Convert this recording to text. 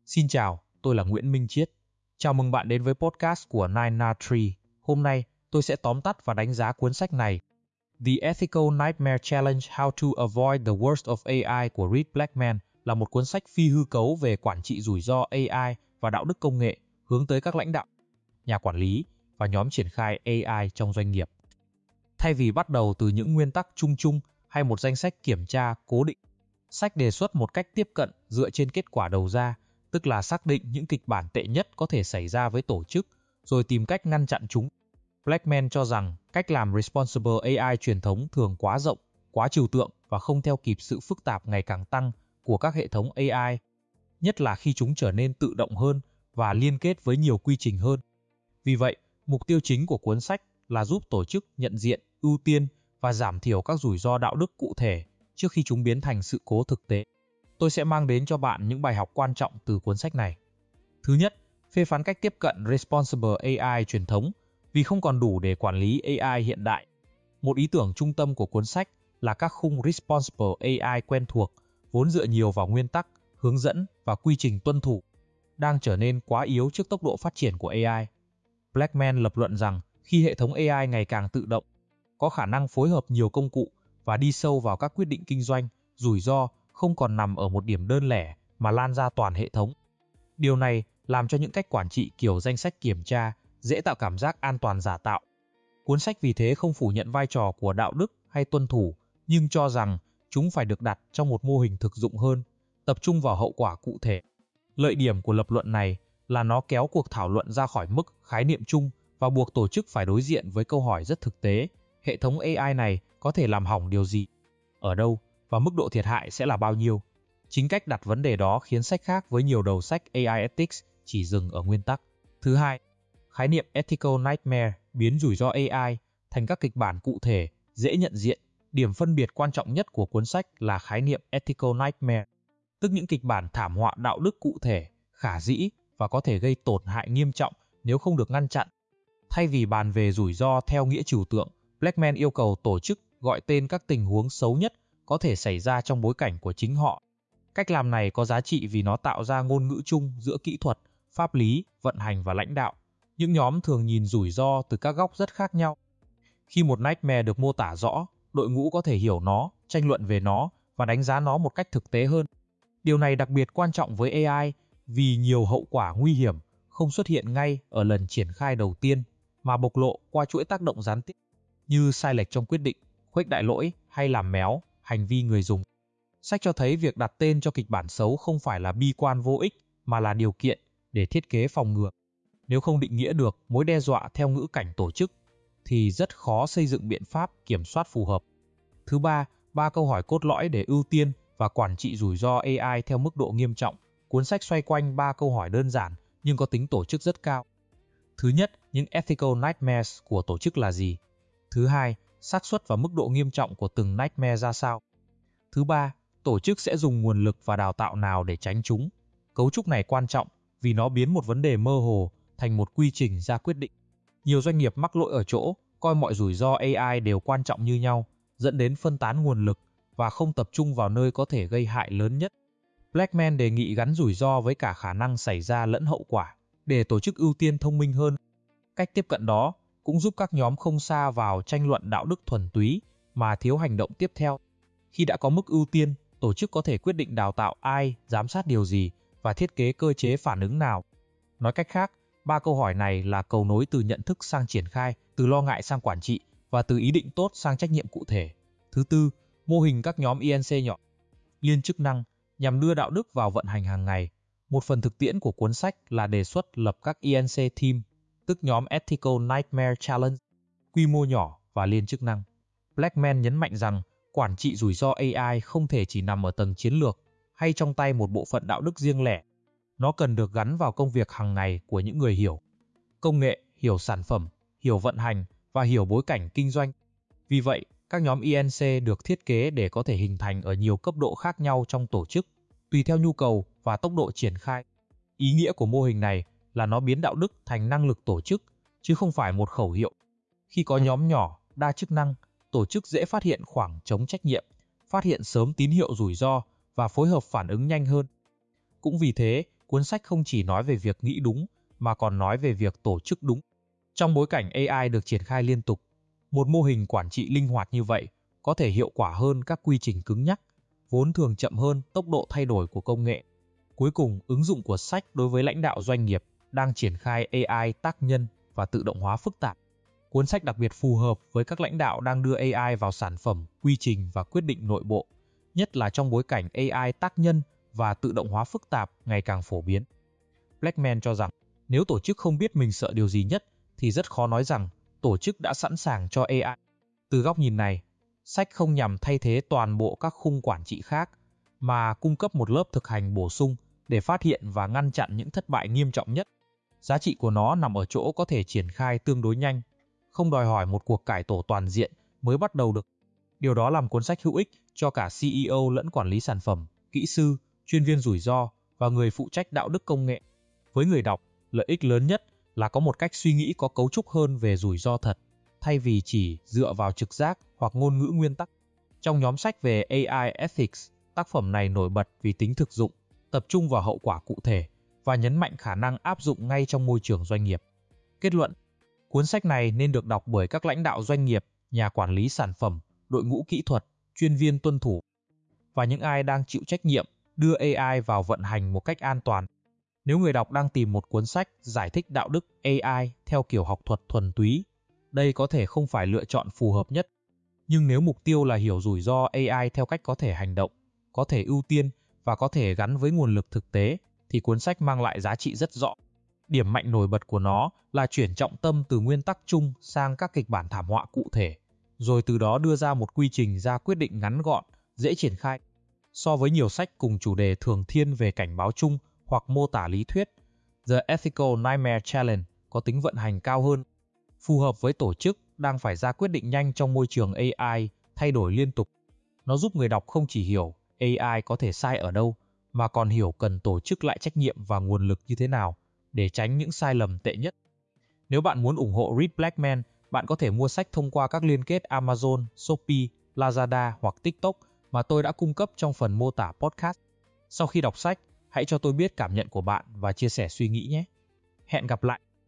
Xin chào, tôi là Nguyễn Minh Chiết. Chào mừng bạn đến với podcast của Nine Tree. Hôm nay, tôi sẽ tóm tắt và đánh giá cuốn sách này. The Ethical Nightmare Challenge: How to Avoid the Worst of AI của Reed Blackman là một cuốn sách phi hư cấu về quản trị rủi ro AI và đạo đức công nghệ, hướng tới các lãnh đạo, nhà quản lý và nhóm triển khai AI trong doanh nghiệp. Thay vì bắt đầu từ những nguyên tắc chung chung hay một danh sách kiểm tra cố định, sách đề xuất một cách tiếp cận dựa trên kết quả đầu ra, tức là xác định những kịch bản tệ nhất có thể xảy ra với tổ chức, rồi tìm cách ngăn chặn chúng. Blackman cho rằng cách làm Responsible AI truyền thống thường quá rộng, quá trừu tượng và không theo kịp sự phức tạp ngày càng tăng của các hệ thống AI, nhất là khi chúng trở nên tự động hơn và liên kết với nhiều quy trình hơn. Vì vậy, mục tiêu chính của cuốn sách là giúp tổ chức nhận diện, ưu tiên và giảm thiểu các rủi ro đạo đức cụ thể trước khi chúng biến thành sự cố thực tế. Tôi sẽ mang đến cho bạn những bài học quan trọng từ cuốn sách này. Thứ nhất, phê phán cách tiếp cận Responsible AI truyền thống vì không còn đủ để quản lý AI hiện đại. Một ý tưởng trung tâm của cuốn sách là các khung Responsible AI quen thuộc, vốn dựa nhiều vào nguyên tắc, hướng dẫn và quy trình tuân thủ, đang trở nên quá yếu trước tốc độ phát triển của AI. Blackman lập luận rằng khi hệ thống AI ngày càng tự động, có khả năng phối hợp nhiều công cụ và đi sâu vào các quyết định kinh doanh, rủi ro không còn nằm ở một điểm đơn lẻ mà lan ra toàn hệ thống. Điều này làm cho những cách quản trị kiểu danh sách kiểm tra dễ tạo cảm giác an toàn giả tạo. Cuốn sách vì thế không phủ nhận vai trò của đạo đức hay tuân thủ, nhưng cho rằng chúng phải được đặt trong một mô hình thực dụng hơn, tập trung vào hậu quả cụ thể. Lợi điểm của lập luận này là nó kéo cuộc thảo luận ra khỏi mức khái niệm chung và buộc tổ chức phải đối diện với câu hỏi rất thực tế: hệ thống AI này có thể làm hỏng điều gì, ở đâu và mức độ thiệt hại sẽ là bao nhiêu. Chính cách đặt vấn đề đó khiến sách khác với nhiều đầu sách AI Ethics chỉ dừng ở nguyên tắc. Thứ hai, khái niệm Ethical Nightmare biến rủi ro AI thành các kịch bản cụ thể, dễ nhận diện. Điểm phân biệt quan trọng nhất của cuốn sách là khái niệm Ethical Nightmare, tức những kịch bản thảm họa đạo đức cụ thể, khả dĩ và có thể gây tổn hại nghiêm trọng nếu không được ngăn chặn. Thay vì bàn về rủi ro theo nghĩa trừu tượng, Blackman yêu cầu tổ chức gọi tên các tình huống xấu nhất có thể xảy ra trong bối cảnh của chính họ. Cách làm này có giá trị vì nó tạo ra ngôn ngữ chung giữa kỹ thuật, pháp lý, vận hành và lãnh đạo. Những nhóm thường nhìn rủi ro từ các góc rất khác nhau. Khi một nightmare được mô tả rõ, đội ngũ có thể hiểu nó, tranh luận về nó và đánh giá nó một cách thực tế hơn. Điều này đặc biệt quan trọng với AI vì nhiều hậu quả nguy hiểm không xuất hiện ngay ở lần triển khai đầu tiên mà bộc lộ qua chuỗi tác động gián tiếp, như sai lệch trong quyết định, khuếch đại lỗi hay làm méo hành vi người dùng. Sách cho thấy việc đặt tên cho kịch bản xấu không phải là bi quan vô ích mà là điều kiện để thiết kế phòng ngừa. Nếu không định nghĩa được mối đe dọa theo ngữ cảnh tổ chức, thì rất khó xây dựng biện pháp kiểm soát phù hợp. Thứ ba, 3 câu hỏi cốt lõi để ưu tiên và quản trị rủi ro AI theo mức độ nghiêm trọng. Cuốn sách xoay quanh 3 câu hỏi đơn giản nhưng có tính tổ chức rất cao. Thứ nhất, những ethical nightmares của tổ chức là gì? Thứ hai, xác suất và mức độ nghiêm trọng của từng nightmare ra sao? Thứ ba, tổ chức sẽ dùng nguồn lực và đào tạo nào để tránh chúng? Cấu trúc này quan trọng vì nó biến một vấn đề mơ hồ thành một quy trình ra quyết định. Nhiều doanh nghiệp mắc lỗi ở chỗ coi mọi rủi ro AI đều quan trọng như nhau, dẫn đến phân tán nguồn lực và không tập trung vào nơi có thể gây hại lớn nhất. Blackman đề nghị gắn rủi ro với cả khả năng xảy ra lẫn hậu quả, để tổ chức ưu tiên thông minh hơn. Cách tiếp cận đó cũng giúp các nhóm không sa vào tranh luận đạo đức thuần túy mà thiếu hành động tiếp theo. Khi đã có mức ưu tiên, tổ chức có thể quyết định đào tạo ai, giám sát điều gì và thiết kế cơ chế phản ứng nào. Nói cách khác, 3 câu hỏi này là cầu nối từ nhận thức sang triển khai, từ lo ngại sang quản trị và từ ý định tốt sang trách nhiệm cụ thể. Thứ tư, mô hình các nhóm INC nhỏ, liên chức năng nhằm đưa đạo đức vào vận hành hàng ngày. Một phần thực tiễn của cuốn sách là đề xuất lập các INC team, tức nhóm Ethical Nightmare Challenge, quy mô nhỏ và liên chức năng. Blackman nhấn mạnh rằng quản trị rủi ro AI không thể chỉ nằm ở tầng chiến lược hay trong tay một bộ phận đạo đức riêng lẻ. Nó cần được gắn vào công việc hàng ngày của những người hiểu công nghệ, hiểu sản phẩm, hiểu vận hành và hiểu bối cảnh kinh doanh. Vì vậy, các nhóm INC được thiết kế để có thể hình thành ở nhiều cấp độ khác nhau trong tổ chức, tùy theo nhu cầu và tốc độ triển khai. Ý nghĩa của mô hình này là nó biến đạo đức thành năng lực tổ chức, chứ không phải một khẩu hiệu. Khi có nhóm nhỏ, đa chức năng, tổ chức dễ phát hiện khoảng trống trách nhiệm, phát hiện sớm tín hiệu rủi ro và phối hợp phản ứng nhanh hơn. Cũng vì thế, Cuốn sách không chỉ nói về việc nghĩ đúng, mà còn nói về việc tổ chức đúng. Trong bối cảnh AI được triển khai liên tục, một mô hình quản trị linh hoạt như vậy có thể hiệu quả hơn các quy trình cứng nhắc, vốn thường chậm hơn tốc độ thay đổi của công nghệ. Cuối cùng, ứng dụng của sách đối với lãnh đạo doanh nghiệp đang triển khai AI tác nhân và tự động hóa phức tạp. Cuốn sách đặc biệt phù hợp với các lãnh đạo đang đưa AI vào sản phẩm, quy trình và quyết định nội bộ, nhất là trong bối cảnh AI tác nhân và tự động hóa phức tạp ngày càng phổ biến. Blackman cho rằng, nếu tổ chức không biết mình sợ điều gì nhất, thì rất khó nói rằng tổ chức đã sẵn sàng cho AI. Từ góc nhìn này, sách không nhằm thay thế toàn bộ các khung quản trị khác, mà cung cấp một lớp thực hành bổ sung để phát hiện và ngăn chặn những thất bại nghiêm trọng nhất. Giá trị của nó nằm ở chỗ có thể triển khai tương đối nhanh, không đòi hỏi một cuộc cải tổ toàn diện mới bắt đầu được. Điều đó làm cuốn sách hữu ích cho cả CEO lẫn quản lý sản phẩm, kỹ sư, chuyên viên rủi ro và người phụ trách đạo đức công nghệ. Với người đọc, lợi ích lớn nhất là có một cách suy nghĩ có cấu trúc hơn về rủi ro thật, thay vì chỉ dựa vào trực giác hoặc ngôn ngữ nguyên tắc. Trong nhóm sách về AI Ethics, tác phẩm này nổi bật vì tính thực dụng, tập trung vào hậu quả cụ thể và nhấn mạnh khả năng áp dụng ngay trong môi trường doanh nghiệp. Kết luận, cuốn sách này nên được đọc bởi các lãnh đạo doanh nghiệp, nhà quản lý sản phẩm, đội ngũ kỹ thuật, chuyên viên tuân thủ và những ai đang chịu trách nhiệm đưa AI vào vận hành một cách an toàn. Nếu người đọc đang tìm một cuốn sách giải thích đạo đức AI theo kiểu học thuật thuần túy, đây có thể không phải lựa chọn phù hợp nhất. Nhưng nếu mục tiêu là hiểu rủi ro AI theo cách có thể hành động, có thể ưu tiên và có thể gắn với nguồn lực thực tế, thì cuốn sách mang lại giá trị rất rõ. Điểm mạnh nổi bật của nó là chuyển trọng tâm từ nguyên tắc chung sang các kịch bản thảm họa cụ thể, rồi từ đó đưa ra một quy trình ra quyết định ngắn gọn, dễ triển khai. So với nhiều sách cùng chủ đề thường thiên về cảnh báo chung hoặc mô tả lý thuyết, The Ethical Nightmare Challenge có tính vận hành cao hơn, phù hợp với tổ chức đang phải ra quyết định nhanh trong môi trường AI thay đổi liên tục. Nó giúp người đọc không chỉ hiểu AI có thể sai ở đâu, mà còn hiểu cần tổ chức lại trách nhiệm và nguồn lực như thế nào để tránh những sai lầm tệ nhất. Nếu bạn muốn ủng hộ Read Blackman, bạn có thể mua sách thông qua các liên kết Amazon, Shopee, Lazada hoặc TikTok mà tôi đã cung cấp trong phần mô tả podcast. Sau khi đọc sách, hãy cho tôi biết cảm nhận của bạn và chia sẻ suy nghĩ nhé. Hẹn gặp lại!